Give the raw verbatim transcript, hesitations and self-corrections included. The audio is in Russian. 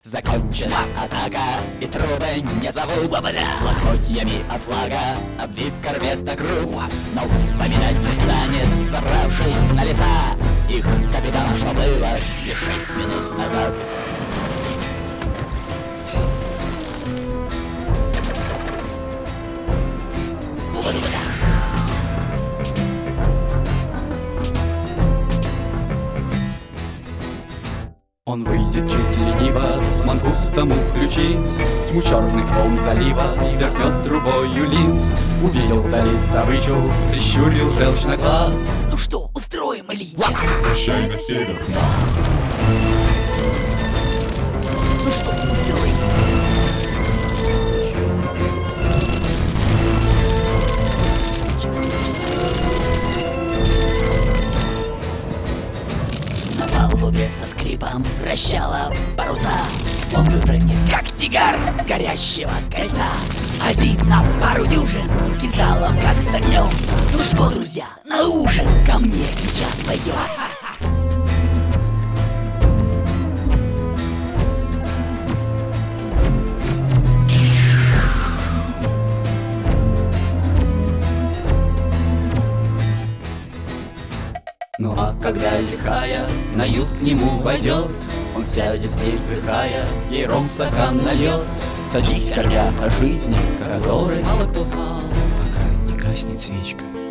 Закончена атака, и трубы не зовут лохмотьями от флага обвит корвета круг. Но вспоминать не станет, собравшись на леса, их капитана, что было и шесть минут назад. Он выйдет чуть лениво, с мангустом у ключиц, в тьму черных волн залива сверкнет трубою линз. Увидел вдали добычу, прищурил желчно глаз. Ну что, устроим или нет? Прощай на север к нам. Ну что, устроим? На палубе со скрипом вращала паруса. Он выпрыгнет, как тигр с горящего кольца. Один на пару дюжин, с кинжалом, как с огнем. Ну что, друзья, на ужин ко мне сейчас пойдем. Ну а когда лихая на ют к нему войдет, он сядет с ней вздыхая, ей ром в стакан нальет. Садись, скорбя о жизни, которой мало кто знал, пока не гаснет свечка.